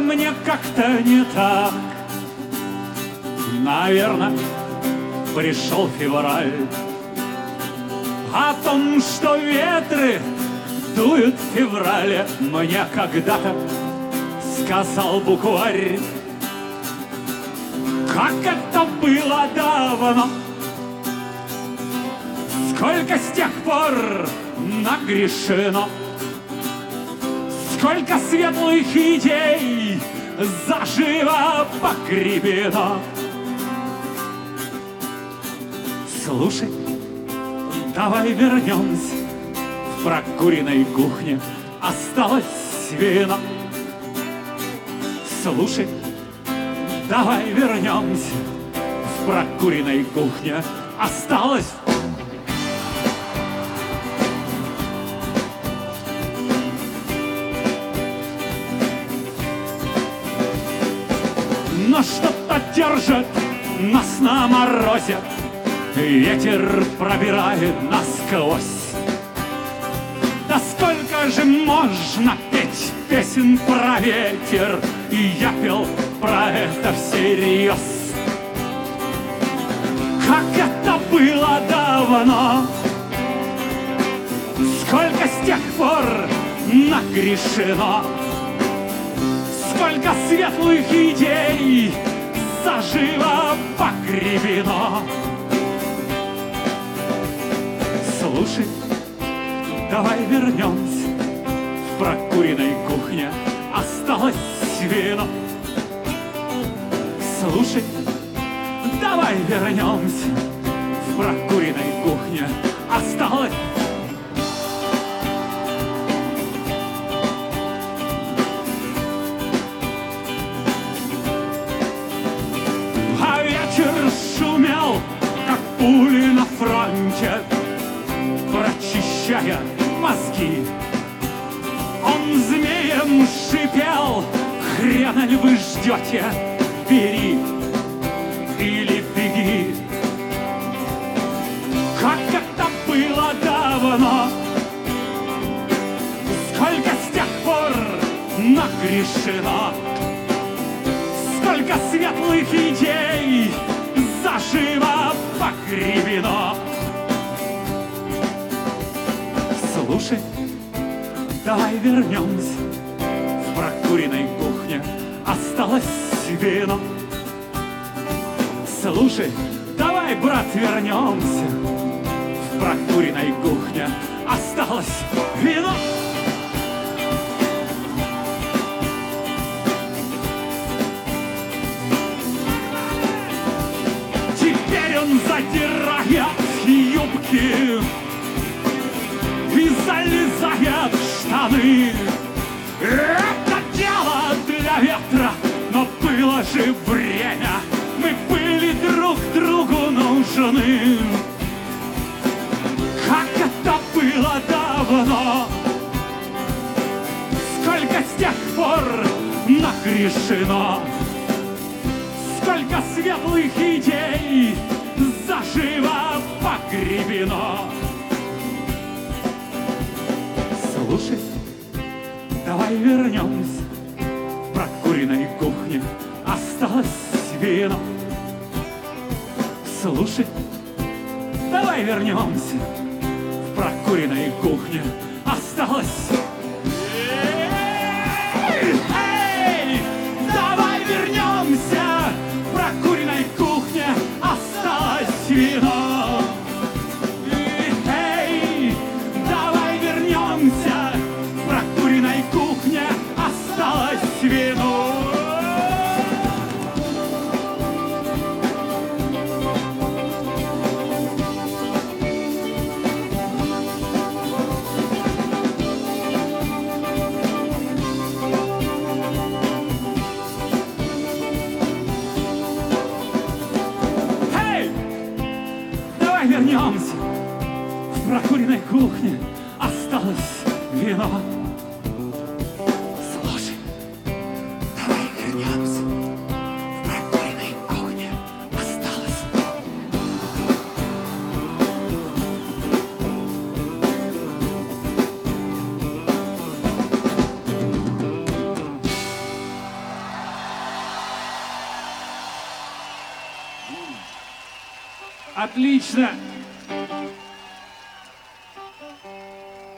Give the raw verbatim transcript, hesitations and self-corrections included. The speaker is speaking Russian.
мне как-то не так. Наверное, пришел февраль. О том, что ветры дуют в феврале, мне когда-то сказал букварь. Как это было давно, сколько с тех пор нагрешено, сколько светлых идей заживо погребено. Слушай, давай вернемся, в прокуренной кухне осталось вино. Слушай, давай вернемся, в прокуренной кухне осталось. Но что-то держит нас на морозе, ветер пробирает насквозь. Да сколько же можно петь песен про ветер, и я пел про это всерьез. Как это было давно, сколько с тех пор нагрешено, сколько светлых идей заживо погребено. Слушай, давай вернемся, в прокуренной кухне осталось вино. Слушай, давай вернемся, в прокуренной кухне осталось. А вечер шумел, как пули на фронте, прочищая мозги. Он змеем шипел: хрена ли вы ждете, бери или беги. Как это было давно, сколько с тех пор нагрешено, сколько светлых идей заживо погребено. Слушай, давай вернемся, в прокуренной кухне осталось вино. Слушай, давай, брат, вернемся, в прокуренной кухне осталось вино. Теперь он задирает юбки и залезает в штаны. Это дело для ветра, но было же время, мы были друг другу нужны. Как это было давно, сколько с тех пор нагрешено, сколько светлых идей заживо погребено. Слушай, давай вернемся, в прокуренной кухне осталось вино. Слушай, давай вернемся, в прокуренной кухне осталось. Эй, эй, давай вернемся, в прокуренной кухне осталось вино. Эй, давай вернемся, в прокуренной кухне осталось вино. Вернемся, в прокуренной кухне осталось вино. Слушай, давай вернемся, в прокуренной кухне осталось. Отлично!